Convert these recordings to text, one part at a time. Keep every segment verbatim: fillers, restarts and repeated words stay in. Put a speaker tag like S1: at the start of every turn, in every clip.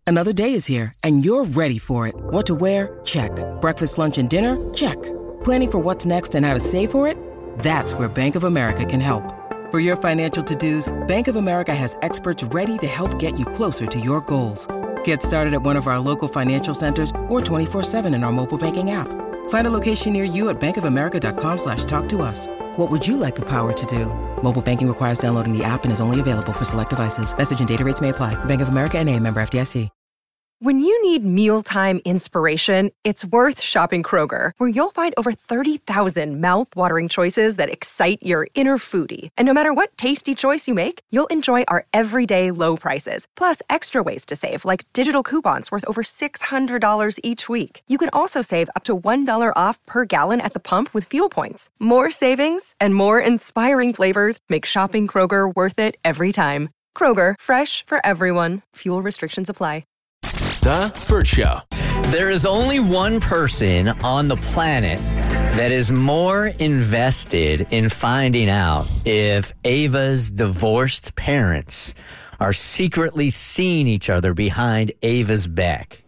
S1: Another day is here, and you're ready for it. What to wear? Check. Breakfast, lunch, and dinner? Check. Planning for what's next and how to save for it? That's where Bank of America can help. For your financial to-dos, Bank of America has experts ready to help get you closer to your goals. Get started at one of our local financial centers or twenty-four seven in our mobile banking app. Find a location near you at bankofamerica.com slash talk to us. What would you like the power to do? Mobile banking requires downloading the app and is only available for select devices. Message and data rates may apply. Bank of America N A, member F D I C.
S2: When you need mealtime inspiration, it's worth shopping Kroger, where you'll find over thirty thousand mouth-watering choices that excite your inner foodie. And no matter what tasty choice you make, you'll enjoy our everyday low prices, plus extra ways to save, like digital coupons worth over six hundred dollars each week. You can also save up to one dollar off per gallon at the pump with fuel points. More savings and more inspiring flavors make shopping Kroger worth it every time. Kroger, fresh for everyone. Fuel restrictions apply.
S3: The Bert Show.
S4: There is only one person on the planet that is more invested in finding out if Ava's divorced parents are secretly seeing each other behind Ava's back.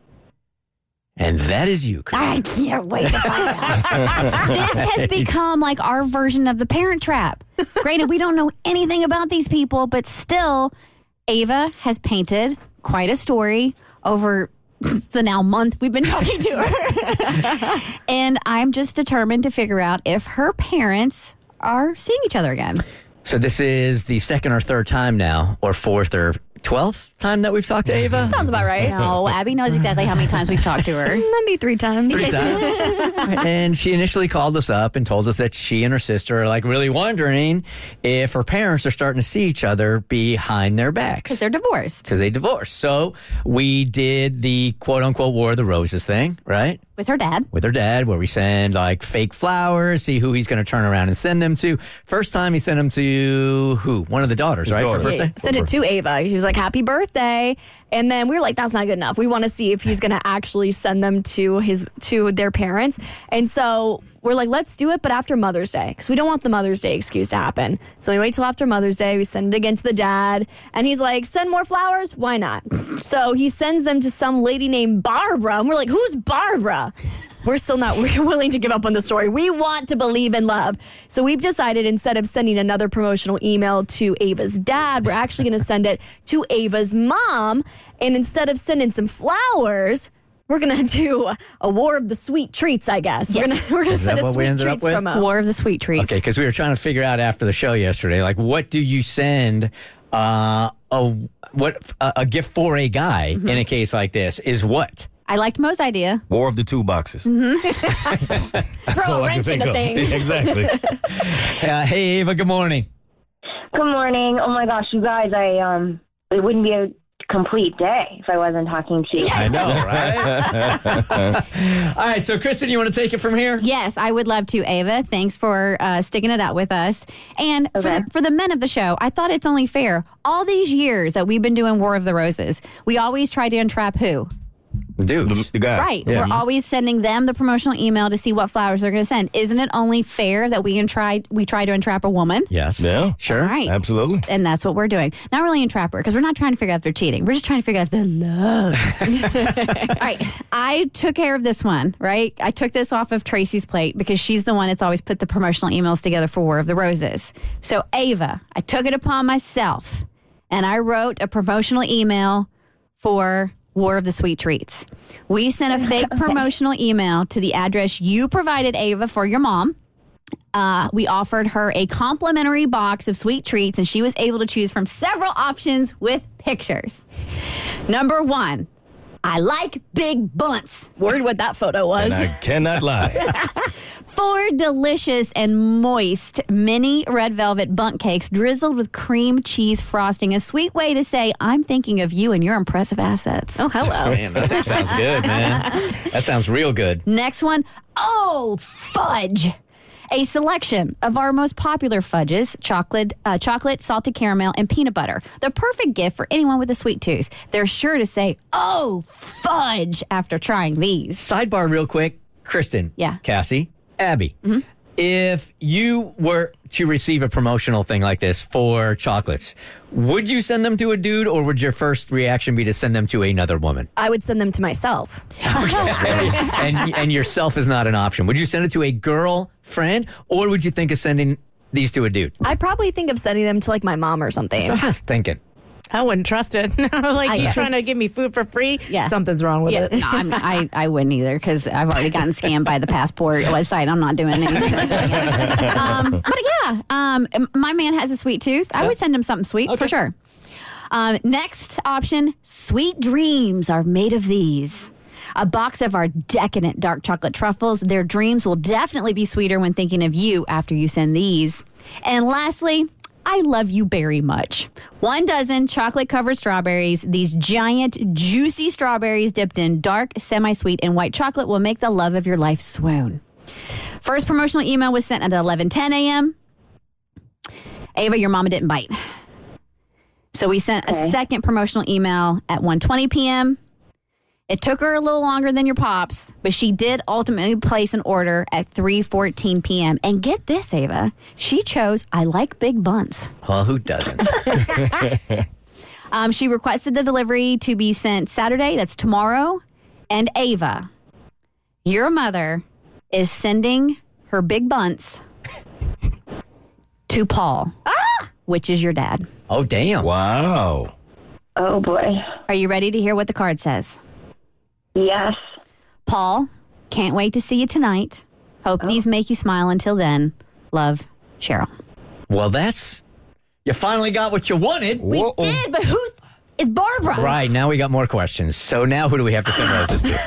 S4: And that is you, Chris.
S5: I can't wait to find out. This has become like our version of the Parent Trap. Granted, we don't know anything about these people, but still, Ava has painted quite a story over the now month we've been talking to her. And I'm just determined to figure out if her parents are seeing each other again.
S4: So this is the second or third time now, or fourth or twelfth time that we've talked to Ava?
S5: Sounds about right. No, Abby knows exactly how many times we've talked to her.
S6: Maybe three times.
S4: Three times. And she initially called us up and told us that she and her sister are like really wondering if her parents are starting to see each other behind their backs.
S5: Because they're divorced.
S4: Because they divorced. So we did the quote unquote War of the Roses thing, right?
S5: With her dad.
S4: With her dad, where we send like fake flowers, see who he's going to turn around and send them to. First time he sent them to who? One of the daughters,
S3: His
S4: right?
S3: daughter.
S4: For birthday?
S6: He sent it to Ava. He was like, happy birthday. And then we were like, that's not good enough. We want to see if he's going to actually send them to his to their parents. And so we're like, let's do it, but after Mother's Day, because we don't want the Mother's Day excuse to happen. So we wait till after Mother's Day. We send it again to the dad. And he's like, send more flowers? Why not? So he sends them to some lady named Barbara. And we're like, who's Barbara? We're still not we're willing to give up on the story. We want to believe in love. So we've decided instead of sending another promotional email to Ava's dad, we're actually going to send it to Ava's mom. And instead of sending some flowers, we're going to do a War of the Sweet Treats, I guess. We're
S5: Yes.
S6: going we're to
S4: Is that
S6: send a
S4: what we
S6: Sweet
S4: ended up
S6: Treats
S4: with?
S6: promo.
S5: War of the Sweet Treats.
S4: Okay, because we were trying to figure out after the show yesterday, like, what do you send uh, a what a, a gift for a guy
S5: Mm-hmm.
S4: in a case like this is what?
S5: I liked Mo's idea.
S3: War of the two boxes.
S5: Mm-hmm.
S3: That's
S6: Throw
S3: all
S6: a
S3: I can
S6: wrench
S3: think
S6: into
S3: of.
S6: things.
S3: Exactly.
S4: Uh, hey, Ava, good morning.
S7: Good morning. Oh my gosh, you guys, I um it wouldn't be a complete day if I wasn't talking to you.
S4: I know, right? All right, so Kristen, you want to take it from here?
S5: Yes, I would love to, Ava. Thanks for uh, sticking it out with us. And for,
S7: Okay.
S5: the, for the men of the show, I thought it's only fair. All these years that we've been doing War of the Roses, we always try to entrap who?
S4: Dudes.
S3: The, the guys.
S5: Right.
S3: Yeah.
S5: We're always sending them the promotional email to see what flowers they're going to send. Isn't it only fair that we can try we try to entrap a woman?
S4: Yes.
S3: Yeah.
S4: Sure.
S5: All right.
S3: Absolutely.
S5: And that's what we're doing. Not really entrap her, because we're not trying to figure out if they're cheating. We're just trying to figure out if they're love. All right. I took care of this one, right? I took this off of Tracy's plate because she's the one that's always put the promotional emails together for War of the Roses. So, Ava, I took it upon myself and I wrote a promotional email for War of the Sweet Treats. We sent a fake promotional email to the address you provided, Ava, for your mom. Uh, we offered her a complimentary box of sweet treats, and she was able to choose from several options with pictures. Number one, I like big bunts.
S6: Word what that photo was.
S3: And I cannot lie.
S5: Four delicious and moist mini red velvet bundt cakes drizzled with cream cheese frosting. A sweet way to say, I'm thinking of you and your impressive assets.
S6: Oh, hello.
S4: Man, that sounds good, man. That sounds real good.
S5: Next one, oh, fudge. A selection of our most popular fudges, chocolate, uh, chocolate, salted caramel, and peanut butter. The perfect gift for anyone with a sweet tooth. They're sure to say, oh, fudge, after trying these.
S4: Sidebar real quick. Kristen.
S5: Yeah.
S4: Cassie. Abby. If you were to receive a promotional thing like this for chocolates, would you send them to a dude, or would your first reaction be to send them to another woman?
S6: I would send them to myself.
S4: and, and yourself is not an option. Would you send it to a girlfriend, or would you think of sending these to a dude?
S6: I'd probably think of sending them to like my mom or something.
S4: So I was thinking.
S8: I wouldn't trust it. like
S5: I-
S8: you
S5: yeah.
S8: trying to give me food for free?
S5: Yeah.
S8: Something's wrong with
S5: Yeah,
S8: it.
S5: no, I'm, I, I wouldn't either because I've already gotten scammed by the passport website. I'm not doing anything. um, but yeah, um, my man has a sweet tooth. I would send him something sweet for sure. Um, next option, sweet dreams are made of these. A box of our decadent dark chocolate truffles. Their dreams will definitely be sweeter when thinking of you after you send these. And lastly, I love you very much. One dozen chocolate-covered strawberries. These giant, juicy strawberries dipped in dark, semi-sweet, and white chocolate will make the love of your life swoon. First promotional email was sent at eleven ten a.m. Ava, your mama didn't bite. So we sent a second promotional email at one twenty p.m. It took her a little longer than your pops, but she did ultimately place an order at three fourteen p.m. And get this, Ava, she chose I like big buns.
S4: Well, who doesn't?
S5: Um, she requested the delivery to be sent Saturday, that's tomorrow. And Ava, your mother is sending her big buns to Paul, which is your dad.
S4: Oh, damn.
S3: Wow.
S7: Oh, boy.
S5: Are you ready to hear what the card says?
S7: Yes.
S5: Paul, can't wait to see you tonight. Hope these make you smile until then. Love, Cheryl.
S4: Well, that's... You finally got what you wanted.
S5: We did, but who th- is Barbara?
S4: Right, now we got more questions. So now who do we have to send roses to?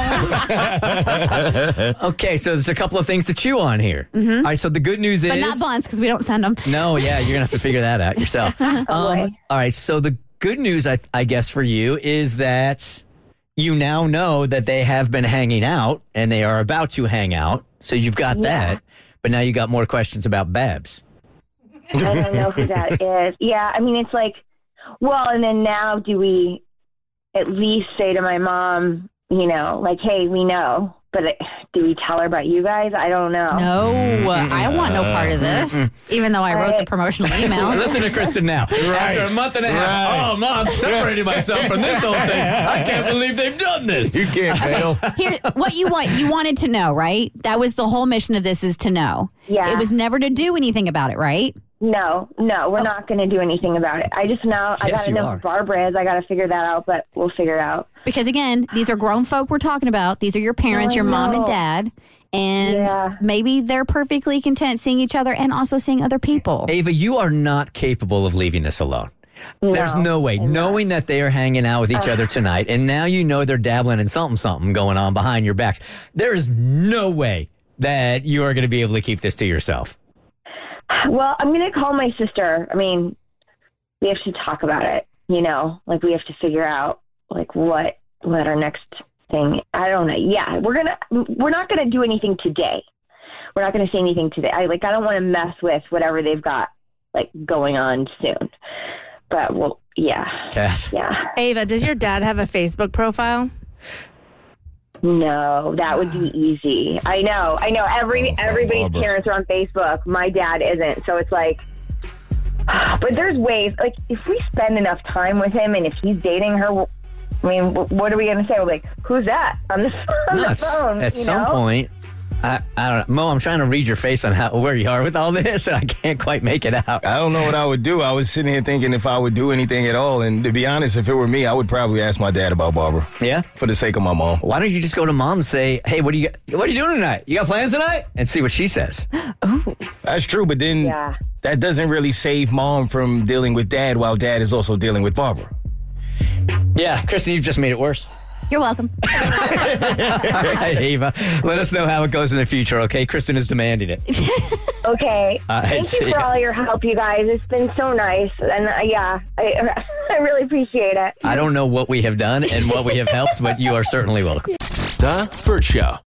S5: No.
S4: Okay, so there's a couple of things to chew on here.
S5: Mm-hmm.
S4: All right, so the good news
S5: But
S4: is...
S5: not buns because we don't send them.
S4: No, yeah, you're going to have to figure that out yourself. um, all right, so the good news, I, I guess, for you is that you now know that they have been hanging out and they are about to hang out. So you've got
S7: Yeah.
S4: that. But now you got more questions about Babs.
S7: I don't know who that is. Yeah, I mean, it's like, well, and then now do we at least say to my mom, you know, like, hey, we know, but it, do we tell her about you guys? I don't know.
S5: No, I want no part of this, even though I wrote the promotional email.
S4: Listen to Kristen now. After a month and a half,
S3: Right.
S4: oh, Mom, separated myself from this whole thing. I can't believe they've done this.
S3: You can't fail.
S5: Here, what you want, you wanted to know, right? That was the whole mission of this, is to know.
S7: Yeah.
S5: It was never to do anything about it, right?
S7: No, no, we're not going to do anything about it. I just know, I
S4: Yes,
S7: got to
S4: you
S7: know
S4: are.
S7: who Barbara is. I got to figure that out, but we'll figure it out.
S5: Because again, these are grown folk we're talking about. These are your parents,
S7: I
S5: your mom and
S7: know.
S5: dad. And
S7: Yeah.
S5: maybe they're perfectly content seeing each other and also seeing other people.
S4: Ava, you are not capable of leaving this alone. There's no way.
S7: I'm not.
S4: Knowing that they are hanging out with each other tonight, and now you know they're dabbling in something, something going on behind your backs, there is no way that you are going to be able to keep this to yourself.
S7: Well, I'm going to call my sister. I mean, we have to talk about it, you know, like we have to figure out like what, what our next thing, I don't know. Yeah, we're going to, we're not going to do anything today. We're not going to say anything today. I like, I don't want to mess with whatever they've got like going on soon, but well, yeah,
S4: Cass.
S7: yeah.
S8: Ava, does your dad have a Facebook profile?
S7: No, that would be easy. I know, I know. Every everybody's
S3: Barbara.
S7: parents are on Facebook. My dad isn't, so it's like. But there's ways. Like if we spend enough time with him, and if he's dating her, I mean, wh- what are we gonna say? We're like, who's that on the, on
S4: No,
S7: the
S4: it's-
S7: phone?
S4: at
S7: you
S4: some
S7: know?
S4: point, I, I don't know. Mo, I'm trying to read your face on how where you are with all this, and I can't quite make it out.
S3: I don't know what I would do. I was sitting here thinking if I would do anything at all. And to be honest, if it were me, I would probably ask my dad about Barbara
S4: Yeah?
S3: for the sake of my mom.
S4: Why don't you just go to mom and say, hey, what do you what are you doing tonight? You got plans tonight? And see what she says.
S3: That's true, but then
S7: Yeah.
S3: that doesn't really save mom from dealing with dad while dad is also dealing with Barbara.
S4: Yeah, Kristen, you've just made it worse.
S5: You're welcome.
S4: All right, Ava. Let us know how it goes in the future, okay? Kristen is demanding it.
S7: Okay.
S4: Uh,
S7: Thank
S4: see
S7: you
S4: ya.
S7: for all your help, you guys. It's been so nice, and uh, yeah, I I really appreciate it.
S4: I don't know what we have done and what we have helped, but you are certainly welcome.
S3: The Burt Show.